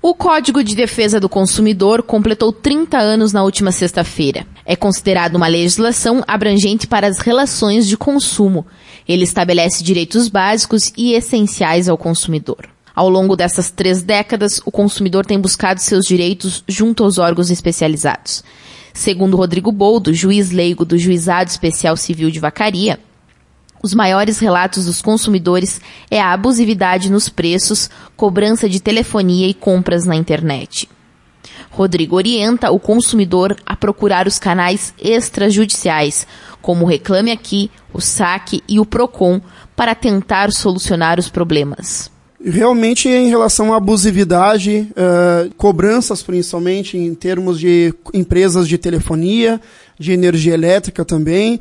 O Código de Defesa do Consumidor completou 30 anos na última sexta-feira. É considerado uma legislação abrangente para as relações de consumo. Ele estabelece direitos básicos e essenciais ao consumidor. Ao longo dessas 3 décadas, o consumidor tem buscado seus direitos junto aos órgãos especializados. Segundo Rodrigo Boldo, juiz leigo do Juizado Especial Civil de Vacaria, os maiores relatos dos consumidores é a abusividade nos preços, cobrança de telefonia e compras na internet. Rodrigo orienta o consumidor a procurar os canais extrajudiciais, como o Reclame Aqui, o SAC e o PROCON, para tentar solucionar os problemas. Realmente, em relação à abusividade, cobranças principalmente em termos de empresas de telefonia, de energia elétrica também,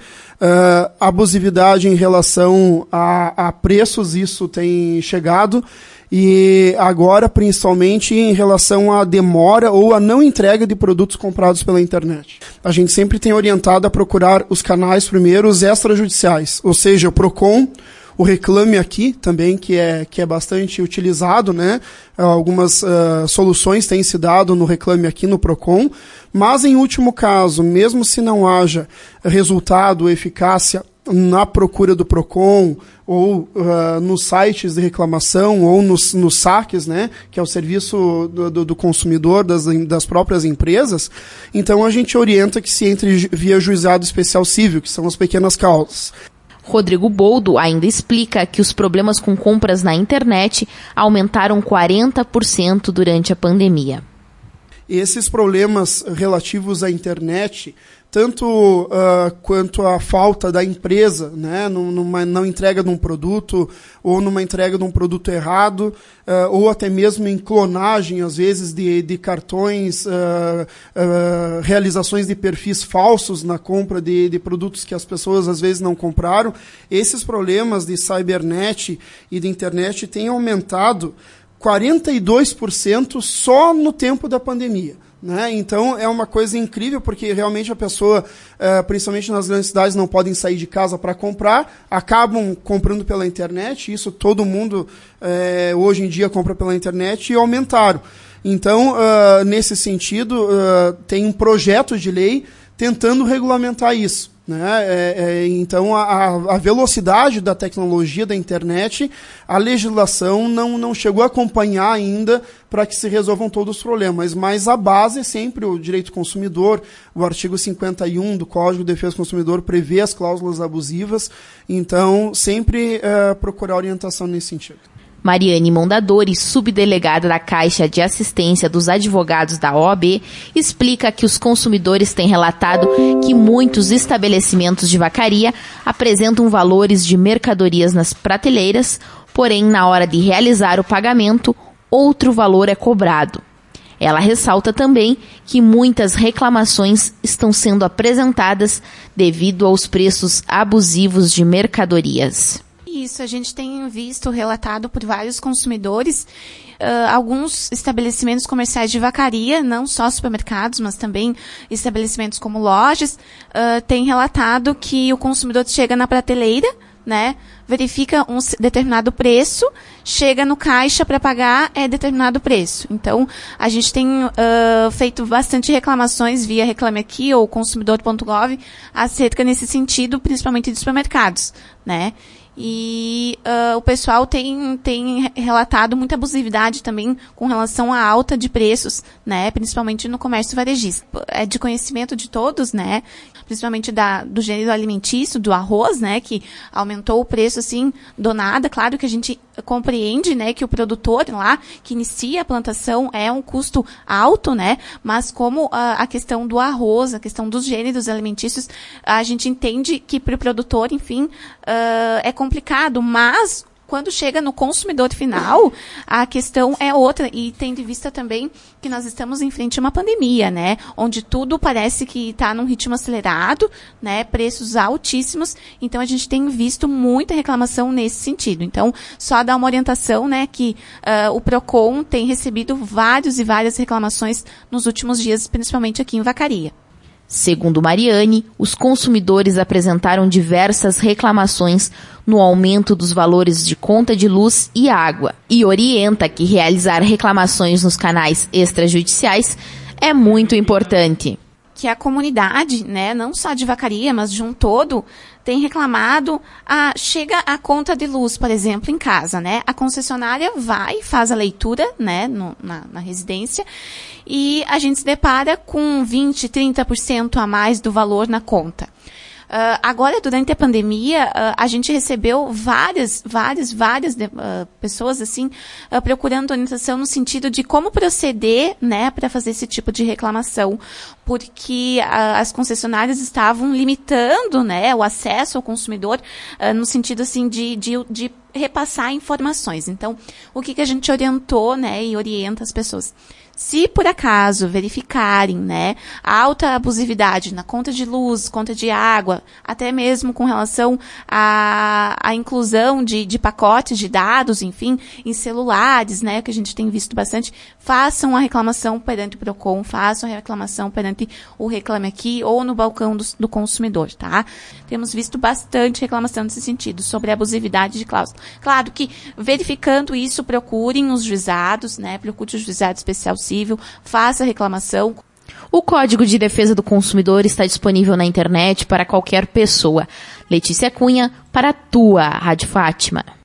abusividade em relação a preços, isso tem chegado, e agora principalmente em relação à demora ou à não entrega de produtos comprados pela internet. A gente sempre tem orientado a procurar os canais primeiros extrajudiciais, ou seja, o PROCON, o Reclame Aqui também, que é bastante utilizado, né? Algumas soluções têm se dado no Reclame Aqui, no PROCON, mas em último caso, mesmo se não haja resultado, eficácia na procura do PROCON ou nos sites de reclamação ou nos saques, né, que é o serviço do consumidor das próprias empresas, então a gente orienta que se entre via juizado especial civil, que são as pequenas causas. Rodrigo Boldo ainda explica que os problemas com compras na internet aumentaram 40% durante a pandemia. Esses problemas relativos à internet, tanto quanto à falta da empresa, né, numa entrega de um produto ou numa entrega de um produto errado, ou até mesmo em clonagem, às vezes, de cartões, realizações de perfis falsos na compra de produtos que as pessoas às vezes não compraram. Esses problemas de cybernet e de internet têm aumentado 42% só no tempo da pandemia. Né? Então é uma coisa incrível, porque realmente a pessoa, principalmente nas grandes cidades, não podem sair de casa para comprar, acabam comprando pela internet, isso todo mundo hoje em dia compra pela internet, e aumentaram. Então, nesse sentido, tem um projeto de lei tentando regulamentar isso. Né? Então, a velocidade da tecnologia da internet, a legislação não chegou a acompanhar ainda para que se resolvam todos os problemas, mas a base é sempre o direito do consumidor. O artigo 51 do Código de Defesa do Consumidor prevê as cláusulas abusivas, então sempre procurar orientação nesse sentido. Mariane Mondadori, subdelegada da Caixa de Assistência dos Advogados da OAB, explica que os consumidores têm relatado que muitos estabelecimentos de vacaria apresentam valores de mercadorias nas prateleiras, porém, na hora de realizar o pagamento, outro valor é cobrado. Ela ressalta também que muitas reclamações estão sendo apresentadas devido aos preços abusivos de mercadorias. Isso, a gente tem visto relatado por vários consumidores, alguns estabelecimentos comerciais de vacaria, não só supermercados, mas também estabelecimentos como lojas, têm relatado que o consumidor chega na prateleira, né, verifica um determinado preço, chega no caixa para pagar, é determinado preço. Então, a gente tem feito bastante reclamações via Reclame Aqui ou consumidor.gov acerca nesse sentido, principalmente de supermercados, né. E o pessoal tem relatado muita abusividade também com relação à alta de preços, né, principalmente no comércio varejista. É de conhecimento de todos, né, principalmente do gênero alimentício, do arroz, né, que aumentou o preço assim do nada. Claro que a gente compreende, né, que o produtor lá que inicia a plantação é um custo alto, né, mas como a questão do arroz, a questão dos gêneros alimentícios, a gente entende que para o produtor, enfim, é complicado, mas quando chega no consumidor final, a questão é outra, e tendo em vista também que nós estamos em frente a uma pandemia, né, onde tudo parece que está num ritmo acelerado, né, preços altíssimos, então a gente tem visto muita reclamação nesse sentido. Então, só dar uma orientação, né, que o PROCON tem recebido várias reclamações nos últimos dias, principalmente aqui em Vacaria. Segundo Mariane, os consumidores apresentaram diversas reclamações no aumento dos valores de conta de luz e água e orienta que realizar reclamações nos canais extrajudiciais é muito importante. Que a comunidade, né, não só de Vacaria, mas de um todo, tem reclamado, chega a conta de luz, por exemplo, em casa, né, a concessionária vai, faz a leitura, né, na residência, e a gente se depara com 20%, 30% a mais do valor na conta. Agora, durante a pandemia, a gente recebeu várias pessoas, assim, procurando orientação no sentido de como proceder, né, para fazer esse tipo de reclamação, porque as concessionárias estavam limitando, né, o acesso ao consumidor, no sentido, assim, de repassar informações. Então, o que a gente orientou, né, e orienta as pessoas? Se por acaso verificarem, né, alta abusividade na conta de luz, conta de água, até mesmo com relação à inclusão de pacotes de dados, enfim, em celulares, né, que a gente tem visto bastante, façam a reclamação perante o PROCON, façam a reclamação perante o Reclame Aqui ou no balcão do consumidor, tá? Temos visto bastante reclamação nesse sentido, sobre a abusividade de cláusula. Claro que, verificando isso, procurem os juizados, né, procure o juizado especial civil, faça a reclamação. O Código de Defesa do Consumidor está disponível na internet para qualquer pessoa. Letícia Cunha, para a tua Rádio Fátima.